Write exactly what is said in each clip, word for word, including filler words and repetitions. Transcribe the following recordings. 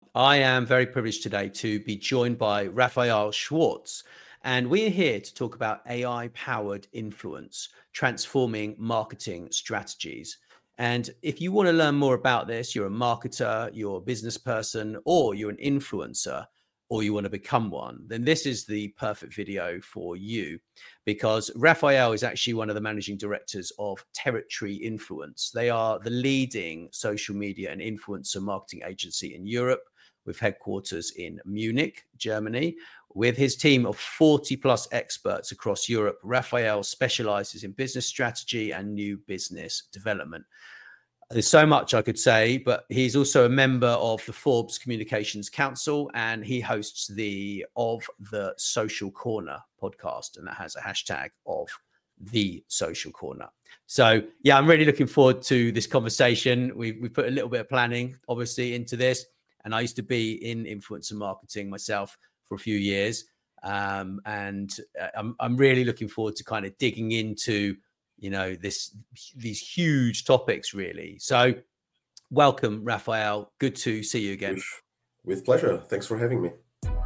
I am very privileged today to be joined by Raphael Schwartz, and we're here to talk about A I-powered influence, transforming marketing strategies. And if you want to learn more about this, you're a marketer, you're a business person, or you're an influencer, or you want to become one, then this is the perfect video for you, because Raphael is actually one of the managing directors of Territory Influence. They are the leading social media and influencer marketing agency in Europe, with headquarters in Munich, Germany. With his team of forty plus experts across Europe, Raphael specializes in business strategy and new business development. There's so much I could say, but he's also a member of the Forbes Communications Council, and he hosts the Of the Social Corner podcast, and that has a hashtag of the Social Corner. So yeah, I'm really looking forward to this conversation. We we put a little bit of planning, obviously, into this, and I used to be in influencer marketing myself for a few years, um, and I'm I'm really looking forward to kind of digging into, you know, this these huge topics, really. So welcome, Raphael. Good to see you again. With, with pleasure. Thanks for having me.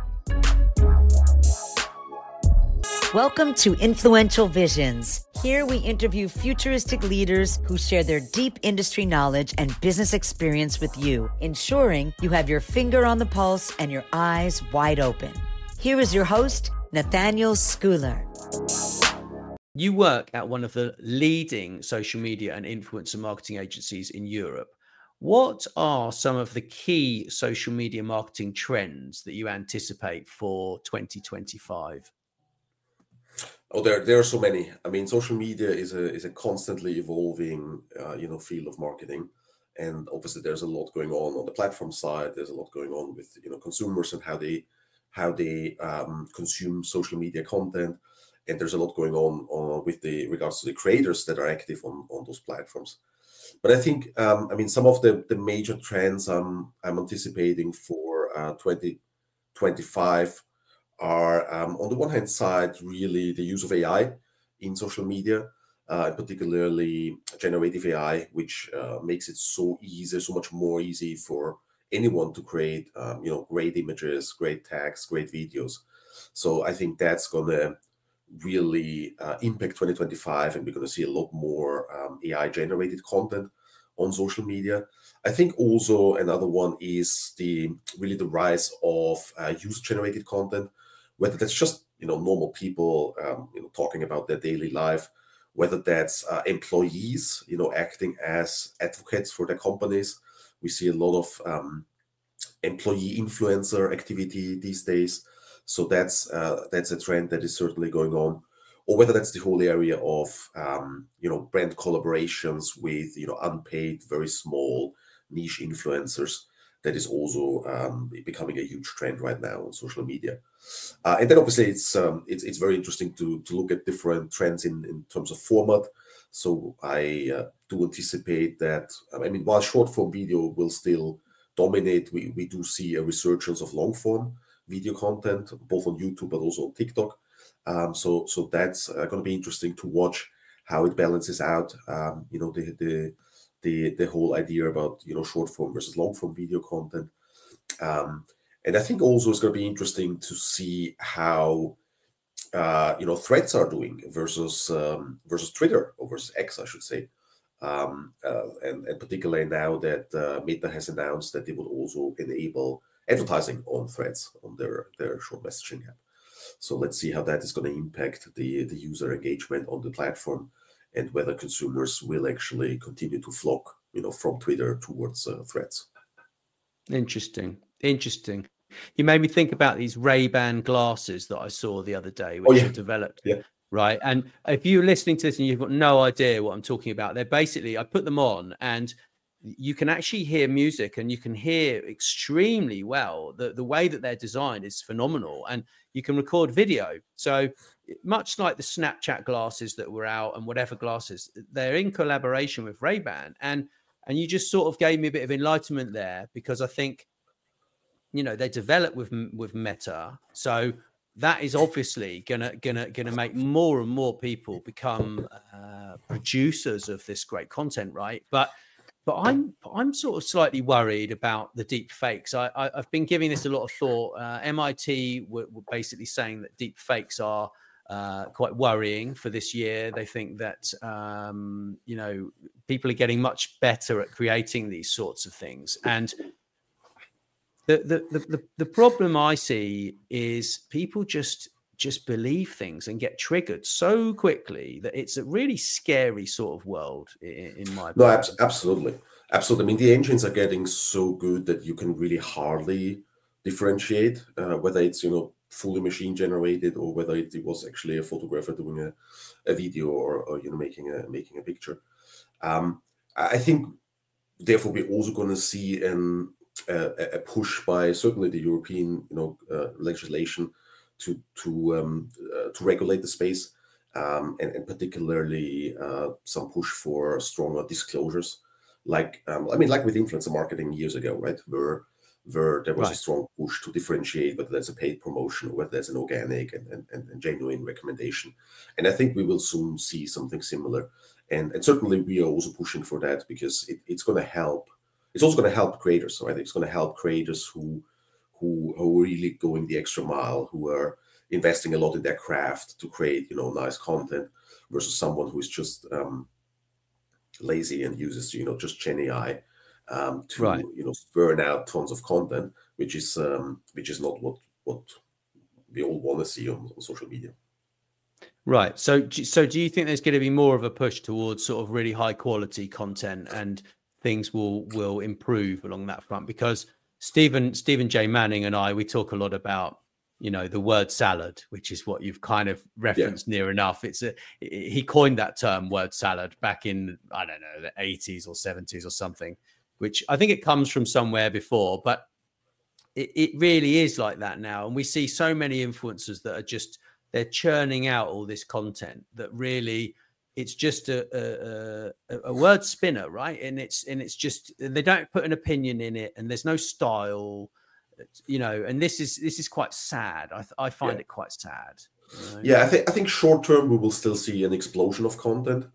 Welcome to Influential Visions. Here we interview futuristic leaders who share their deep industry knowledge and business experience with you, ensuring you have your finger on the pulse and your eyes wide open. Here is your host, Nathaniel Schooler. You work at one of the leading social media and influencer marketing agencies in Europe. What are some of the key social media marketing trends that you anticipate for twenty twenty-five? Oh, there there are so many. I mean, social media is a is a constantly evolving, uh, you know, field of marketing, and obviously there's a lot going on on the platform side. There's a lot going on with, you know, consumers and how they how they um, consume social media content. And there's a lot going on, on with the regards to the creators that are active on, on those platforms. But I think, um, I mean, some of the, the major trends I'm, I'm anticipating for uh, twenty twenty-five are, um, on the one hand side, really the use of A I in social media, uh, particularly generative A I, which uh, makes it so easy, so much more easy for anyone to create, um, you know, great images, great text, great videos. So I think that's going to really uh, impact twenty twenty-five, and we're going to see a lot more um, A I generated content on social media. I think also another one is the really the rise of uh, user generated content, whether that's just, you know, normal people um, you know, talking about their daily life, whether that's uh, employees, you know, acting as advocates for their companies. We see a lot of um, employee influencer activity these days. So that's uh, that's a trend that is certainly going on, or whether that's the whole area of um, you know, brand collaborations with, you know, unpaid, very small niche influencers. That is also um, becoming a huge trend right now on social media. Uh, and then obviously it's um, it's it's very interesting to to look at different trends in in terms of format. So I uh, do anticipate that. I mean, while short form video will still dominate, we we do see a resurgence of long form video content, both on YouTube but also on TikTok. Um, so so that's uh, going to be interesting to watch how it balances out. Um, you know, the the the the whole idea about, you know, short form versus long form video content. Um, and I think also it's going to be interesting to see how uh, you know, threads are doing versus um, versus Twitter, or versus X, I should say. Um, uh, and, and particularly now that uh, Meta has announced that they will also enable advertising on threads on their, their short messaging app. So let's see how that is going to impact the, the user engagement on the platform, and whether consumers will actually continue to flock, you know, from Twitter towards uh, threads. Interesting. Interesting. You made me think about these Ray-Ban glasses that I saw the other day, which oh, yeah. are developed. Yeah. Right. And if you're listening to this and you've got no idea what I'm talking about, they're basically, I put them on and you can actually hear music, and you can hear extremely well. The, the way that they're designed is phenomenal, and you can record video. So much like the Snapchat glasses that were out and whatever glasses, they're in collaboration with Ray-Ban. And, and you just sort of gave me a bit of enlightenment there, because I think, you know, they develop with, with Meta. So that is obviously gonna gonna gonna make more and more people become uh, producers of this great content, right? But but I'm I'm sort of slightly worried about the deep fakes. I, I I've been giving this a lot of thought. Uh, M I T were, were basically saying that deep fakes are uh, quite worrying for this year. They think that um, you know, people are getting much better at creating these sorts of things, and the the the, the, the problem I see is people just just believe things and get triggered so quickly that it's a really scary sort of world in, in my No, opinion. abs- absolutely. Absolutely. I mean, the engines are getting so good that you can really hardly differentiate uh, whether it's, you know, fully machine generated or whether it, it was actually a photographer doing a, a video or, or, you know, making a making a picture. Um, I I think, therefore, we're also going to see an, uh, a a push by certainly the European, you know, uh, legislation to to um, uh, to regulate the space, um, and, and particularly uh, some push for stronger disclosures, like um, I mean, like with influencer marketing years ago, right? Where where there was a Right. strong push to differentiate whether there's a paid promotion or whether there's an organic and, and, and genuine recommendation. And I think we will soon see something similar. And, and certainly we are also pushing for that because it, it's going to help. It's also going to help creators, right? It's going to help creators who who who are really going the extra mile, who are investing a lot in their craft to create, you know, nice content, versus someone who is just um, lazy and uses, you know, just Gen A I um, to, Right. you know, burn out tons of content, which is um, which is not what what we all want to see on, on social media. Right. So, do- so do you think there's going to be more of a push towards sort of really high quality content, and things will will improve along that front? Because Stephen Stephen J. Manning and I, we talk a lot about, you know, the word salad, which is what you've kind of referenced near enough. It's a he coined that term, word salad, back in, I don't know, the eighties or seventies or something, which I think it comes from somewhere before, but it, it really is like that now. And we see so many influencers that are just, they're churning out all this content that really, it's just a, a, a word spinner, right? And it's, and it's just, they don't put an opinion in it, and there's no style, you know, and this is, this is quite sad. I, I find Yeah. it quite sad. You know? Yeah, I think I think short term we will still see an explosion of content.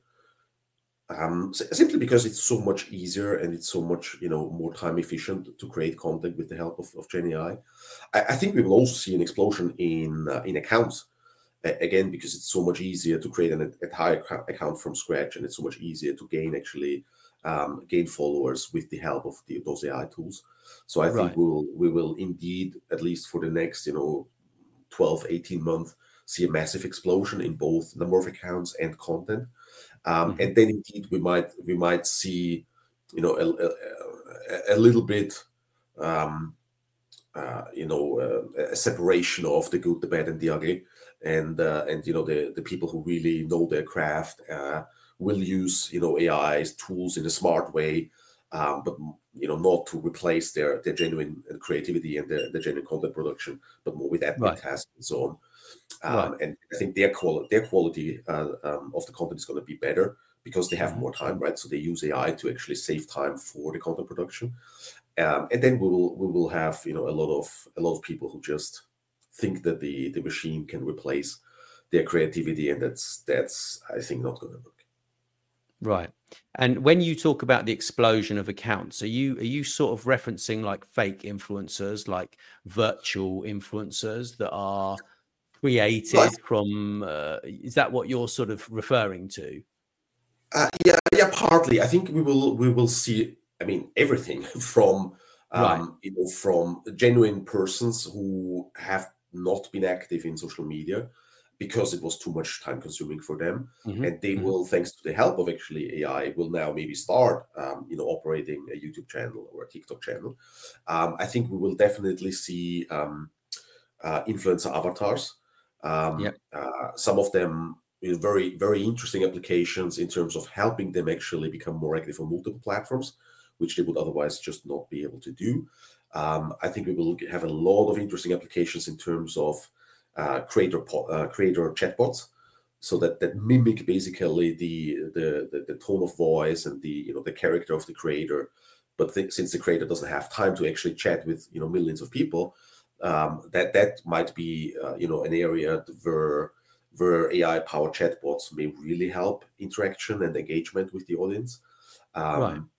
Um, s- simply because it's so much easier and it's so much, you know, more time efficient to create content with the help of, of Gen A I. I, I think we will also see an explosion in uh, in accounts, A- again, because it's so much easier to create an entire acca- account from scratch, and it's so much easier to gain actually um, gain followers with the help of the, those A I tools. So I think Right. we will we will indeed, at least for the next, you know, twelve, eighteen months, see a massive explosion in both number of accounts and content. Um, Mhm. and then indeed we might we might see, you know, a, a, a little bit, um, uh, you know, uh, a separation of the good, the bad, and the ugly, and uh, and you know, the the people who really know their craft uh, will use, you know, A I's tools in a smart way, um, but you know, not to replace their their genuine creativity and their, their genuine content production, but more with admin Right. tasks and so on. Right. Um, and I think their quality, their quality uh, um, of the content is going to be better because they have Mhm. more time, right? So they use A I to actually save time for the content production, um, and then we will we will have, you know, a lot of a lot of people who just think that the the machine can replace their creativity, and that's that's I think not going to work. Right. And when you talk about the explosion of accounts, are you are you sort of referencing like fake influencers, like virtual influencers that are created from? Uh, is that what you're sort of referring to? Uh, yeah, yeah, partly. I think we will we will see. I mean, everything from Right. um, you know, from genuine persons who have not been active in social media because it was too much time consuming for them, Hmm. and they Hmm. will, thanks to the help of actually A I, will now maybe start um, you know, operating a YouTube channel or a TikTok channel. Um, I think we will definitely see um, uh, influencer avatars. Um, Yep. uh, some of them with very, very interesting applications in terms of helping them actually become more active on multiple platforms, which they would otherwise just not be able to do. Um, I think we will have a lot of interesting applications in terms of uh, creator po- uh, creator chatbots, so that that mimic basically the, the the the tone of voice and the, you know, the character of the creator. But th- since the creator doesn't have time to actually chat with, you know, millions of people, um, that that might be uh, you know, an area where where A I powered chatbots may really help interaction and engagement with the audience. Right. Um,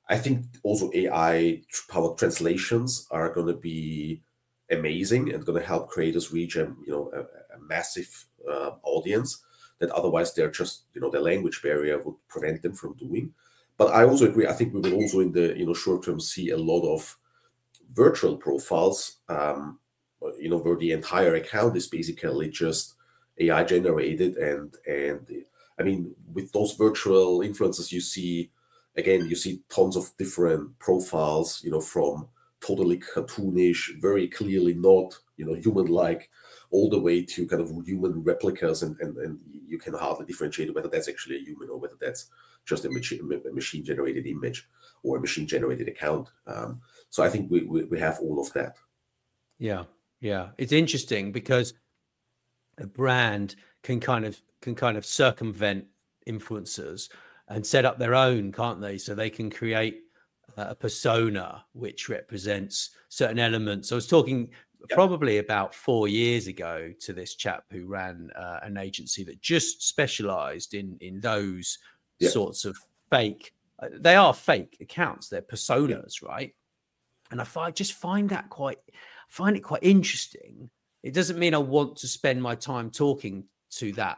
I think also A I powered translations are going to be amazing and going to help creators reach a you know a, a massive uh, audience that otherwise they're just you know the language barrier would prevent them from doing. But I also agree. I think we will also in the you know short term see a lot of virtual profiles, um, you know, where the entire account is basically just A I generated, and and I mean with those virtual influencers, you see again you see tons of different profiles, you know, from totally cartoonish, very clearly not you know human-like, all the way to kind of human replicas, and and, and you can hardly differentiate whether that's actually a human or whether that's just a machine a machine generated image or a machine generated account. Um, so I think we, we we have all of that. Yeah, yeah, it's interesting because a brand can kind of can kind of circumvent influencers and set up their own, can't they? So they can create a persona which represents certain elements. I was talking yeah. probably about four years ago to this chap who ran uh, an agency that just specialized in in those yeah. sorts of fake. Uh, they are fake accounts. They're personas, yeah. right? And I find, just find that quite find it quite interesting. It doesn't mean I want to spend my time talking to that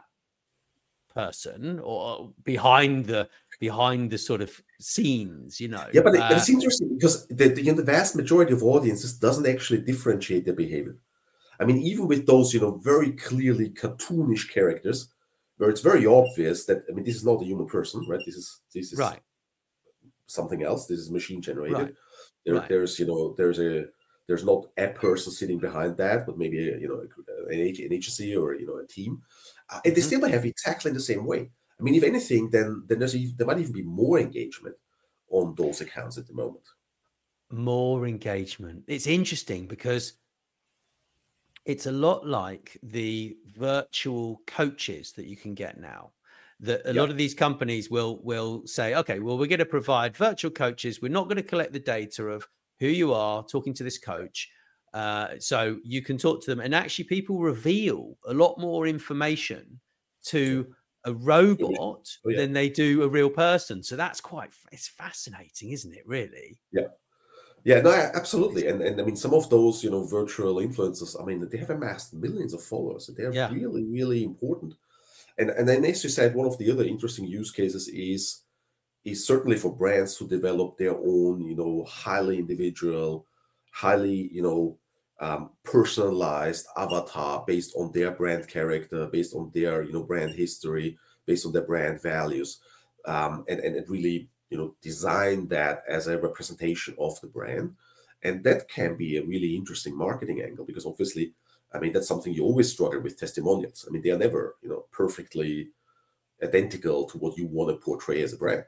person or behind the behind the sort of scenes, you know. Yeah, but, uh, it, but it's interesting because the, the, you know, the vast majority of audiences doesn't actually differentiate their behavior. I mean, even with those, you know, very clearly cartoonish characters, where it's very obvious that I mean, this is not a human person, right? This is this is right. something else. This is machine generated. Right. There, right. There's you know, there's a there's not a person sitting behind that, but maybe a, you know an, an agency or you know a team, uh, and they Mm-hmm. still behave exactly in the same way. I mean, if anything, then then there's even, there might even be more engagement on those accounts at the moment. More engagement. It's interesting because it's a lot like the virtual coaches that you can get now. That a Yeah. lot of these companies will will say, okay, well, we're going to provide virtual coaches. We're not going to collect the data of who you are talking to this coach. Uh, so you can talk to them, and actually people reveal a lot more information to a robot Oh, yeah. than they do a real person. So that's quite, it's fascinating, isn't it, really? Yeah. Yeah, no, absolutely. And and I mean, some of those, you know, virtual influencers, I mean, they have amassed millions of followers. They're Yeah. really, really important. And and then as you said, one of the other interesting use cases is is certainly for brands to develop their own, you know, highly individual, highly, you know, um, personalized avatar based on their brand character, based on their, you know, brand history, based on their brand values, um, and and it really, you know, design that as a representation of the brand, and that can be a really interesting marketing angle because obviously, I mean, that's something you always struggle with testimonials. I mean, they are never, you know, perfectly identical to what you want to portray as a brand.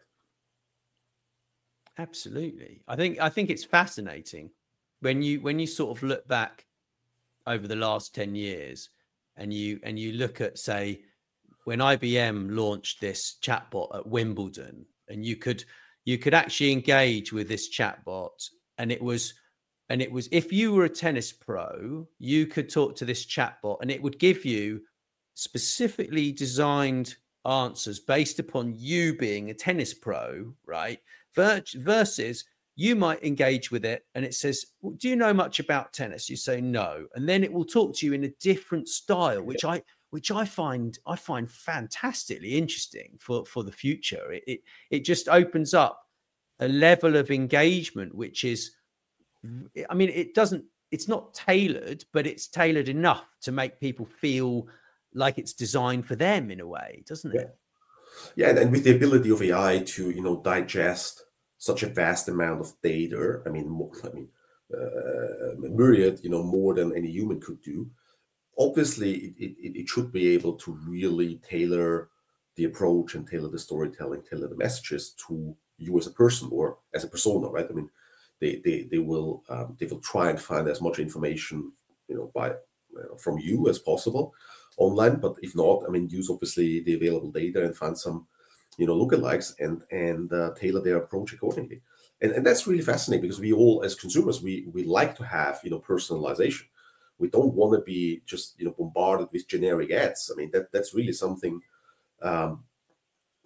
Absolutely. I think I think it's fascinating when you when you sort of look back over the last ten years and you and you look at, say, when I B M launched this chatbot at Wimbledon, and you could you could actually engage with this chatbot, and it was and it was if you were a tennis pro, you could talk to this chatbot and it would give you specifically designed answers based upon you being a tennis pro, right? Versus you might engage with it and it says, well, do you know much about tennis? You say no, and then it will talk to you in a different style, which I which I find I find fantastically interesting for for the future. It it, it just opens up a level of engagement which is, I mean, it doesn't it's not tailored, but it's tailored enough to make people feel like it's designed for them in a way, doesn't it? Yeah. Yeah, and, and with the ability of A I to, you know, digest such a vast amount of data, I mean, more, I mean, uh, myriad, you know, more than any human could do. Obviously, it, it, it should be able to really tailor the approach and tailor the storytelling, tailor the messages to you as a person or as a persona, right? I mean, they they they will um, they will try and find as much information, you know, by you know, from you as possible online, but if not, I mean, use obviously the available data and find some, you know, lookalikes and and uh, tailor their approach accordingly. And and that's really fascinating because we all, as consumers, we we like to have, you know, personalization. We don't want to be just, you know, bombarded with generic ads. I mean, that that's really something um,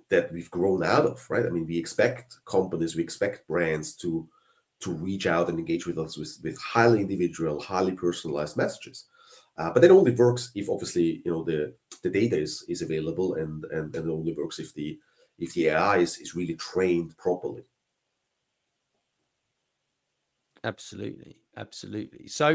that we've grown out of, right? I mean, we expect companies, we expect brands to to reach out and engage with us with, with highly individual, highly personalized messages. Uh, but that only works if obviously, you know, the the data is is available, and and, and it only works if the if the A I is, is really trained properly. Absolutely, absolutely. So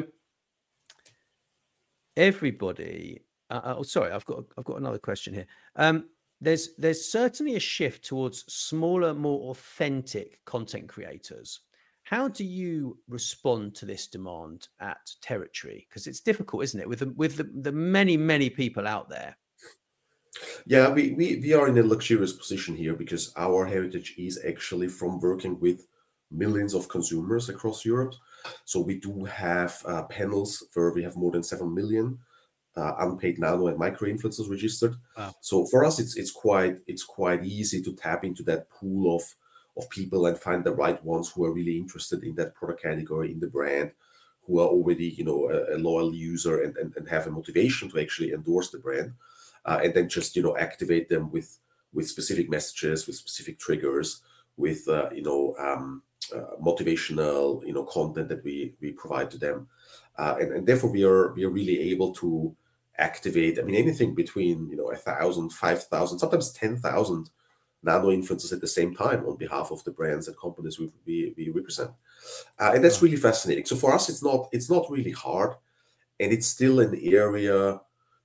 everybody, uh, oh, sorry, I've got I've got another question here. Um, there's there's certainly a shift towards smaller, more authentic content creators. How do you respond to this demand at Territory? Because it's difficult, isn't it, with the, with the, the many many people out there? Yeah, we, we we are in a luxurious position here because our heritage is actually from working with millions of consumers across Europe. So we do have uh, panels where we have more than seven million uh, unpaid nano and micro influencers registered. Wow. So for us, it's it's quite it's quite easy to tap into that pool of of people and find the right ones who are really interested in that product category, in the brand, who are already, you know, a, a loyal user and, and, and have a motivation to actually endorse the brand. Uh, and then just, you know, activate them with with specific messages, with specific triggers, with, uh, you know, um, uh, motivational, you know, content that we we provide to them. Uh, and, and therefore we are we are really able to activate, I mean, anything between, you know, a thousand, five thousand, sometimes ten thousand nano influencers at the same time on behalf of the brands and companies we we, we represent. Uh, and that's really fascinating. So for us, it's not it's not really hard, and it's still an area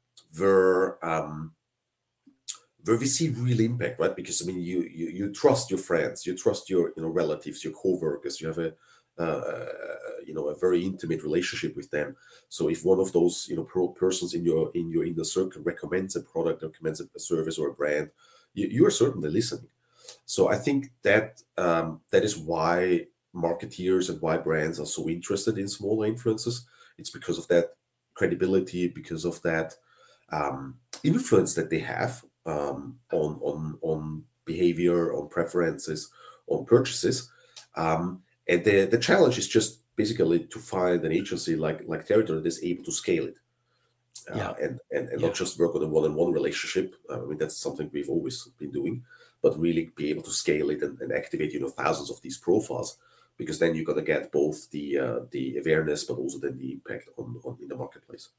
where um, where we see real impact, right? Because I mean, you you you trust your friends, you trust your you know relatives, your coworkers, you have a uh, you know a very intimate relationship with them. So if one of those you know pro- persons in your in your inner circle recommends a product, recommends a service or a brand, you, you are certainly listening. So I think that um, that is why marketeers and why brands are so interested in smaller influencers. It's because of that credibility, because of that um, influence that they have um, on on on behavior, on preferences, on purchases. Um, and the the challenge is just basically to find an agency like like Territory that's able to scale it. Uh, Yeah. and and, and Yeah. not just work on a one-on-one relationship. Uh, I mean, that's something we've always been doing, but really be able to scale it and, and activate, you know, thousands of these profiles, because then you're going to get both the uh, the awareness, but also then the impact on, on in the marketplace.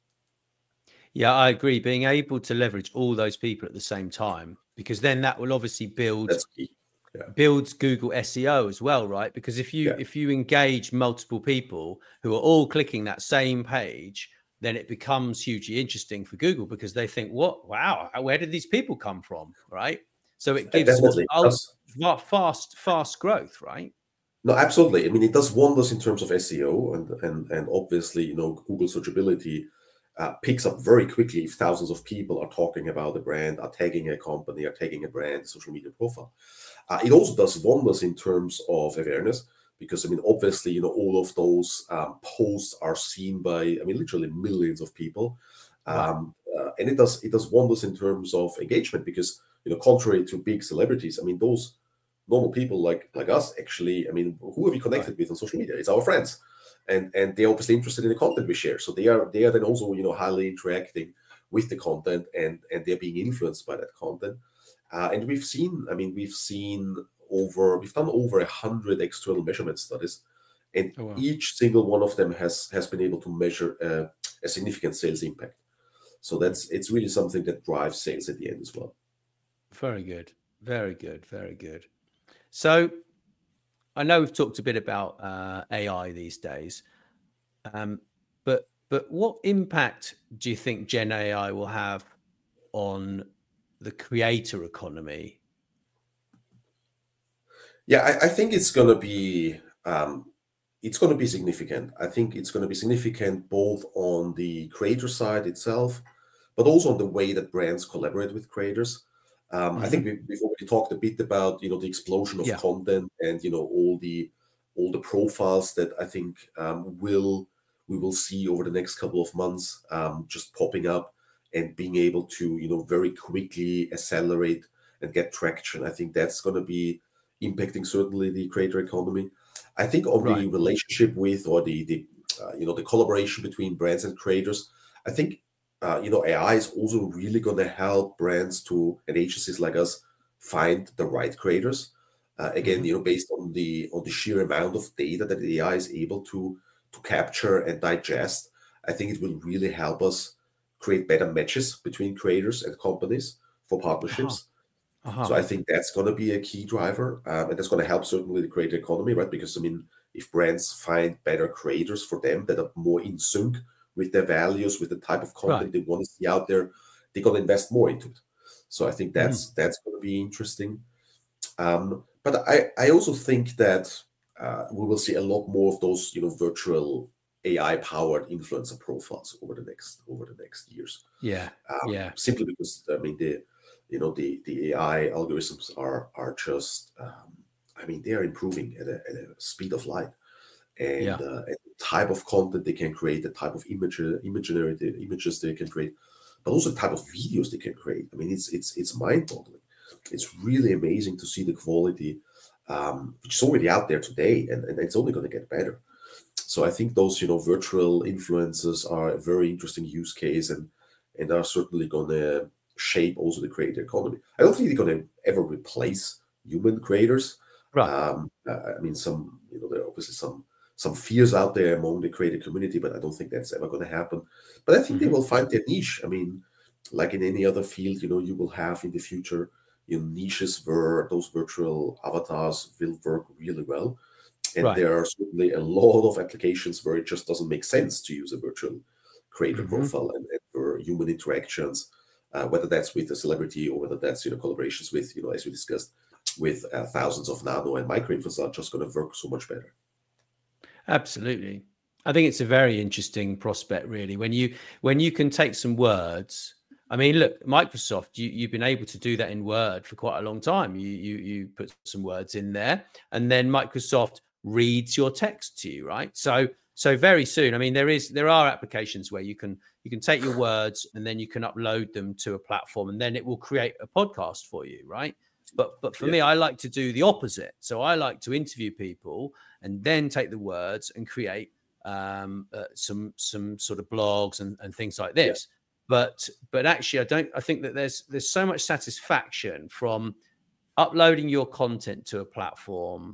Yeah, I agree. Being able to leverage all those people at the same time, because then that will obviously build That's key. Yeah. builds Google S E O as well, right? Because if you Yeah. if you engage multiple people who are all clicking that same page, then it becomes hugely interesting for Google, because they think, "What? Wow, where did these people come from?" Right? So it gives Definitely. oh, fast fast growth, right? No, absolutely. I mean, it does wonders in terms of S E O, and and and obviously, you know, Google searchability uh, picks up very quickly if thousands of people are talking about the brand, are tagging a company, are tagging a brand social media profile. Uh, it also does wonders in terms of awareness, because I mean, obviously, you know, all of those um, posts are seen by, I mean, literally millions of people, um, uh, and it does it does wonders in terms of engagement, because you know, contrary to big celebrities, I mean, those normal people like like us, actually, I mean, who are we connected with on social media? It's our friends, and and they're obviously interested in the content we share. So they are they are then also, you know, highly interacting with the content, and and they're being influenced by that content. Uh, and we've seen, I mean, we've seen over we've done over a hundred external measurement studies, and Oh, wow. each single one of them has has been able to measure uh, a significant sales impact. So that's it's really something that drives sales at the end as well. Very good. Very good. Very good. So I know we've talked a bit about uh, A I these days, um, but but what impact do you think Gen A I will have on the creator economy? Yeah, I, I think it's going to be um, it's going to be significant. I think it's going to be significant both on the creator side itself, but also on the way that brands collaborate with creators. Um, I think we, we've already talked a bit about, you know, the explosion of Yeah. content, and you know, all the all the profiles that I think um, will we will see over the next couple of months, um, just popping up and being able to, you know, very quickly accelerate and get traction. I think that's going to be impacting certainly the creator economy. I think on the Right. relationship with, or the the uh, you know, the collaboration between brands and creators, I think uh, you know, A I is also really going to help brands to, and agencies like us, find the right creators. Uh, again, Mhm. you know, based on the on the sheer amount of data that the A I is able to to capture and digest, I think it will really help us create better matches between creators and companies for Uh-huh. partnerships. So Uh-huh. I think that's going to be a key driver, um, and that's going to help certainly the creator economy, right? Because I mean, if brands find better creators for them that are more in sync with their values, with the type of Right. content they want to see out there, they're going to invest more into it. So I think Mhm. that's that's going to be interesting. Um, but I, I also think that uh, we will see a lot more of those, you know, virtual A I-powered influencer profiles over the next over the next years. Yeah. Um, Yeah. simply because I mean the, you know, the the A I algorithms are are just, um, I mean, they are improving at a, at a speed of light, and, Yeah. uh, and the type of content they can create, the type of image imaginary the images they can create, but also the type of videos they can create. I mean, it's it's it's mind-boggling. It's really amazing to see the quality, um, which is already out there today, and, and it's only going to get better. So I think those, you know, virtual influencers are a very interesting use case, and and are certainly going to shape also the creator economy. I don't think they're going to ever replace human creators. Right. Um, uh, I mean, some, you know, there are obviously some some fears out there among the creator community, but I don't think that's ever going to happen. But I think they Mhm. will find their niche. I mean, like in any other field, you know, you will have in the future, you know, niches where those virtual avatars will work really well. And Right. there are certainly a lot of applications where it just doesn't make sense to use a virtual creator Mhm. profile, and, and for human interactions, uh, whether that's with a celebrity or whether that's, you know, collaborations with, you know, as we discussed, with uh, thousands of nano and micro influencers are just going to work so much better. Absolutely. I think it's a very interesting prospect, really, when you when you can take some words. I mean, look, Microsoft, you, you've been able to do that in Word for quite a long time. You you you put some words in there, and then Microsoft reads your text to you, right? So so very soon, I mean, there is there are applications where you can you can take your words and then you can upload them to a platform, and then it will create a podcast for you, right? But but for Yeah. me, I like to do the opposite. So I like to interview people and then take the words and create um, uh, some some sort of blogs and, and things like Yeah. this. But but actually, I don't. I think that there's there's so much satisfaction from uploading your content to a platform,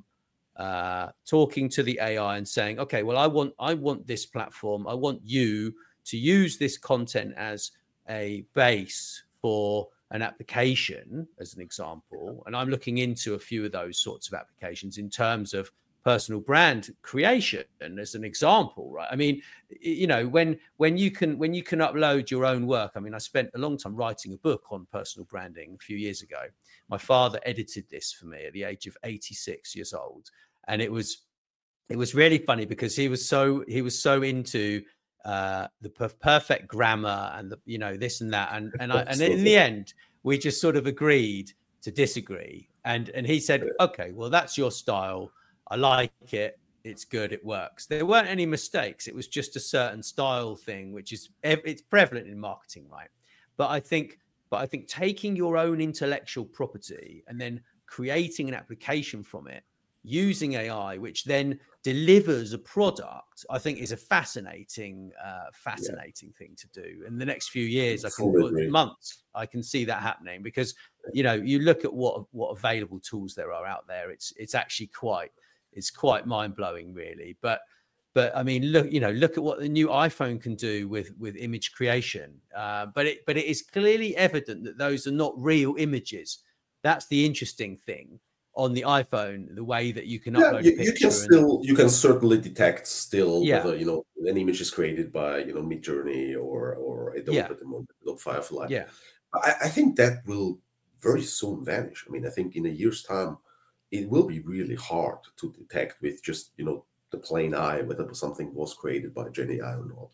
uh, talking to the A I and saying, okay, well, I want I want this platform. I want you to use this content as a base for an application, as an example. And I'm looking into a few of those sorts of applications in terms of personal brand creation, as an example, right? I mean, you know, when when you can when you can upload your own work. I mean, I spent a long time writing a book on personal branding a few years ago. My father edited this for me at the age of eighty-six years old, and it was it was really funny because he was so he was so into uh the per- perfect grammar and the, you know, this and that, and and I and in Absolutely. the end we just sort of agreed to disagree, and and he said, okay, well, that's your style, I like it, it's good, it works. There weren't any mistakes, it was just a certain style thing, which is it's prevalent in marketing, right? But I think but I think taking your own intellectual property and then creating an application from it using A I, which then delivers a product, I think is a fascinating, uh, Yeah. fascinating thing to do. In the next few years, I can, Fully or agree. months, I can see that happening because, you know, you look at what what available tools there are out there. It's it's actually quite it's quite mind blowing, really. But but I mean, look, you know, look at what the new iPhone can do with with image creation. Uh, but it but it is clearly evident that those are not real images. That's the interesting thing on the iPhone, the way that you can Yeah, upload a you, you can picture and still you can certainly detect still yeah, whether, you know, an image is created by, you know, Midjourney or or Adobe yeah, at the moment, Adobe Firefly. yeah, I, I think that will very soon vanish. I mean, I think in a year's time, it will be really hard to detect with just, you know, the plain eye whether something was created by Gen A I or not.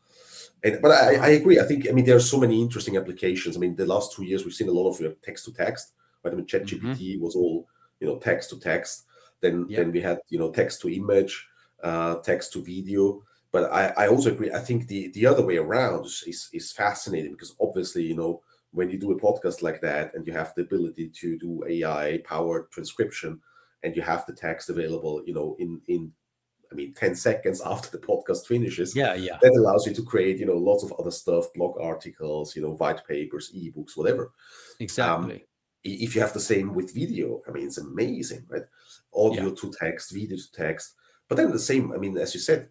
And but I, I uh-huh, agree. I think I mean there are so many interesting applications. I mean, the last two years we've seen a lot of uh, text to text. Right? I mean, mm-hmm, ChatGPT was all, you know, text to text. Then yeah, then we had, you know, text to image, uh, text to video. But I, I also agree. I think the the other way around is, is is fascinating because obviously, you know, when you do a podcast like that and you have the ability to do A I powered transcription and you have the text available, you know, in in I mean, ten seconds after the podcast finishes, yeah, yeah, that allows you to create, you know, lots of other stuff, blog articles, you know, white papers, ebooks, whatever. Um, exactly. if you have the same with video, I mean, it's amazing, right? Audio Yeah. to text, video to text. But then the same, I mean, as you said,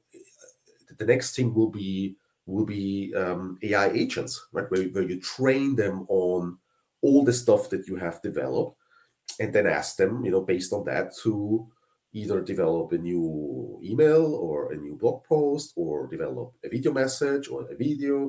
the next thing will be will be um, A I agents, right? Where, where you train them on all the stuff that you have developed, and then ask them, you know, based on that, to either develop a new email or a new blog post, or develop a video message or a video,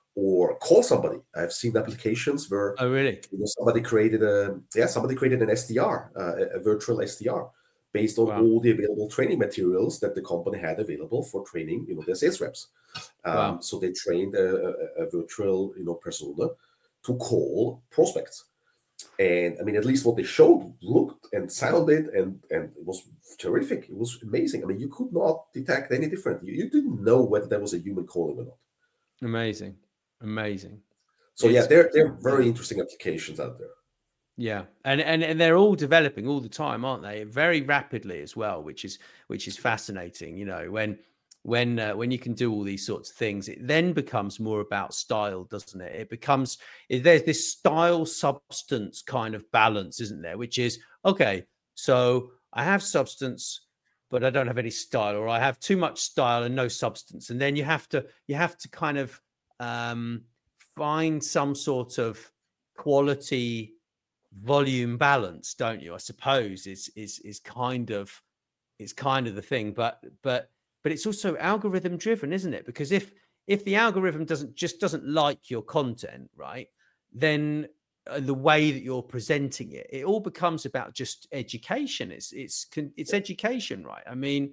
or call somebody. I've seen applications where Oh, really? you know, somebody created a yeah somebody created an S D R, uh, a, a virtual S D R, based on Wow. all the available training materials that the company had available for training, you know, their sales reps. Um, Wow. So they trained a, a, a virtual, you know, persona to call prospects. And I mean, at least what they showed looked and sounded and and it was terrific. It was amazing. I mean, you could not detect any different. You, you didn't know whether there was a human calling or not. Amazing. Amazing. So yeah, It's there there are very interesting applications out there. yeah, and and and they're all developing all the time, aren't they? Very rapidly as well, which is which is fascinating. You know, when when uh, when you can do all these sorts of things, it then becomes more about style, doesn't it? It becomes it, there's this style substance kind of balance, isn't there? Which is okay. So I have substance, but I don't have any style, or I have too much style and no substance, and then you have to you have to kind of um, find some sort of quality volume balance, don't you? I suppose is is is kind of is kind of the thing, but but but it's also algorithm driven, isn't it? Because if if the algorithm doesn't just doesn't like your content, right, then uh, the way that you're presenting it, it all becomes about just education. It's it's it's education, right? I mean,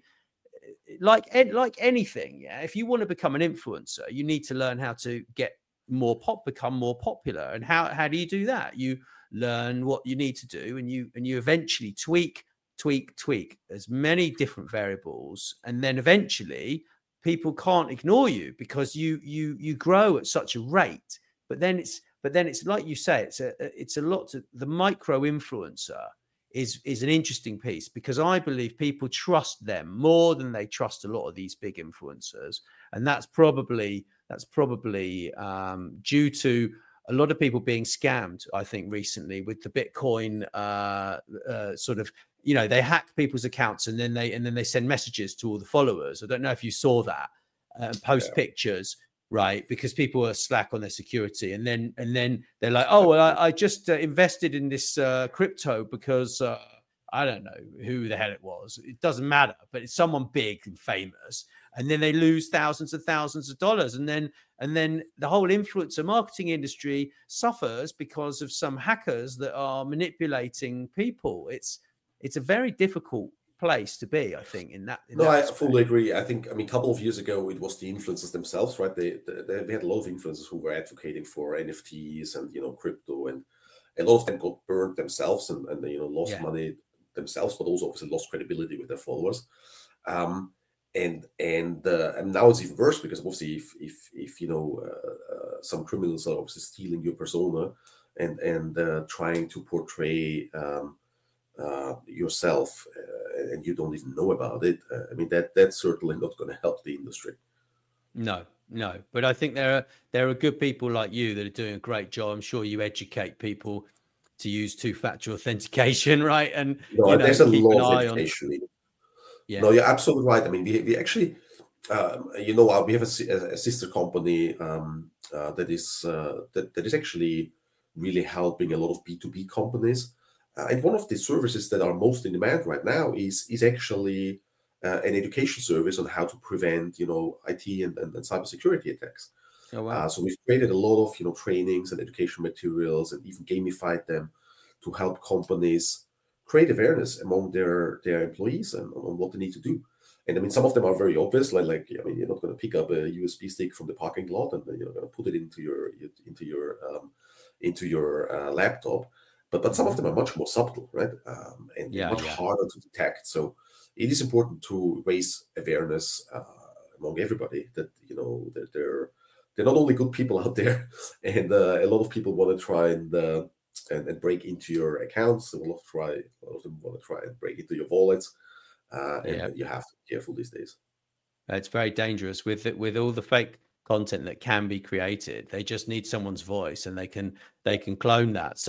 like like anything, yeah. If you want to become an influencer, you need to learn how to get more pop, become more popular. And how how do you do that? You learn what you need to do, and you and you eventually tweak, tweak, tweak as many different variables, and then eventually people can't ignore you because you you you grow at such a rate. But then it's but then it's like you say, it's a it's a lot to the micro influencer. Is, is an interesting piece, because I believe people trust them more than they trust a lot of these big influencers, and that's probably that's probably um, due to a lot of people being scammed. I think recently with the Bitcoin uh, uh, sort of, you know, they hack people's accounts and then they and then they send messages to all the followers. I don't know if you saw that, uh, post Yeah. pictures. Right, because people are slack on their security, and then and then they're like, oh, well, I, I just uh, invested in this uh, crypto because uh, I don't know who the hell it was. It doesn't matter, but it's someone big and famous, and then they lose thousands and thousands of dollars, and then and then the whole influencer marketing industry suffers because of some hackers that are manipulating people. It's it's a very difficult place to be, I think, in that. In No, that I respect. fully agree. I think, I mean, a couple of years ago, it was the influencers themselves, right? They, they, they had a lot of influencers who were advocating for N F Ts and, you know, crypto, and a lot of them got burned themselves and, and you know, lost Yeah. money themselves, but also obviously lost credibility with their followers. Um, and and uh, and now it's even worse, because obviously if if if you know uh, uh, some criminals are obviously stealing your persona and and uh, trying to portray um, uh, yourself, uh, and you don't even know about it. Uh, I mean, that that's certainly not going to help the industry. No, no. But I think there are there are good people like you that are doing a great job. I'm sure you educate people to use two-factor authentication, right? And No, you know, there's a keep lot an of eye on. education needed. Yeah. No, you're absolutely right. I mean, we, we actually, um, you know, uh, we have a, si- a sister company um, uh, that is uh, that, that is actually really helping a lot of B two B companies. Uh, and one of the services that are most in demand right now is is actually uh, an education service on how to prevent, you know, I T and, and, and cybersecurity attacks. Oh wow. Uh, so we've created a lot of, you know, trainings and education materials, and even gamified them to help companies create awareness among their their employees and on what they need to do. And I mean, some of them are very obvious, like like I mean, you're not going to pick up a U S B stick from the parking lot and then you're going to put it into your into your um, into your uh, laptop. But but some of them are much more subtle, right? Um, and Yeah, much yeah. harder to detect. So it is important to raise awareness uh, among everybody that, you know, that they're they're not only good people out there, and uh, a lot of people want to try and, uh, and and break into your accounts. They will try. A lot of them want to try and break into your wallets, uh, and, Yeah. and you have to be careful these days. It's very dangerous with it, with all the fake content that can be created. They just need someone's voice, and they can they can clone that. So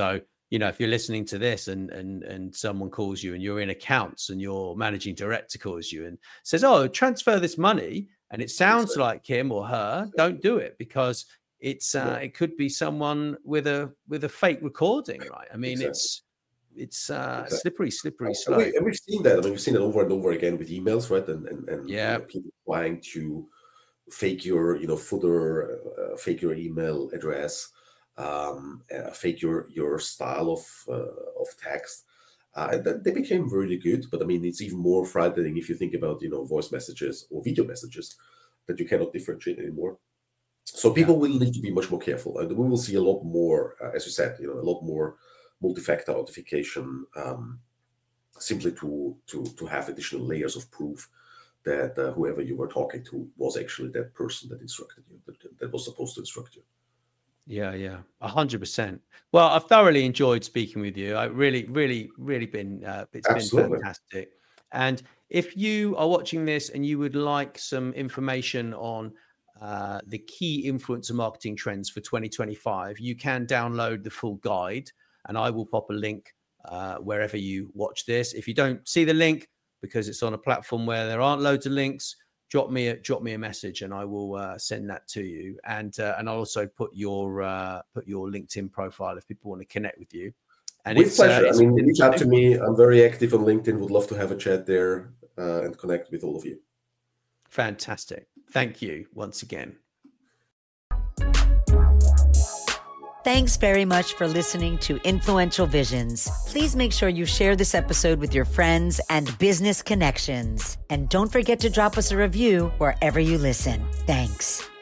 you know, if you're listening to this and and and someone calls you and you're in accounts and your managing director calls you and says, oh, transfer this money, and it sounds exactly. like him or her, exactly. don't do it, because it's uh, yeah. it could be someone with a with a fake recording, right? I mean, exactly. it's it's uh, exactly. slippery, slippery and slope. We, and we've seen that. I mean, we've seen it over and over again with emails, right? And and, and yeah, you know, people trying to fake your, you know, footer, uh, fake your email address, um, uh, fake your your style of uh, of text. Uh, that they became really good, but I mean, it's even more frightening if you think about, you know, voice messages or video messages that you cannot differentiate anymore. So people yeah. will need to be much more careful, and we will see a lot more, uh, as you said, you know, a lot more multi-factor authentication, um, simply to to to have additional layers of proof that uh, whoever you were talking to was actually that person that instructed you, that, that was supposed to instruct you. Yeah, yeah, a hundred percent. Well, I've thoroughly enjoyed speaking with you. I really, really, really been, uh, it's Absolutely. been fantastic. And if you are watching this and you would like some information on uh, the key influencer marketing trends for twenty twenty-five, you can download the full guide, and I will pop a link uh, wherever you watch this. If you don't see the link because it's on a platform where there aren't loads of links, drop me a drop me a message and I will uh, send that to you. And uh, and I'll also put your uh, put your LinkedIn profile if people want to connect with you. And with it's, pleasure. Uh, it's I mean, reach out to me. I'm very active on LinkedIn. Would love to have a chat there uh, and connect with all of you. Fantastic. Thank you once again. Thanks very much for listening to Influential Visions. Please make sure you share this episode with your friends and business connections. And don't forget to drop us a review wherever you listen. Thanks.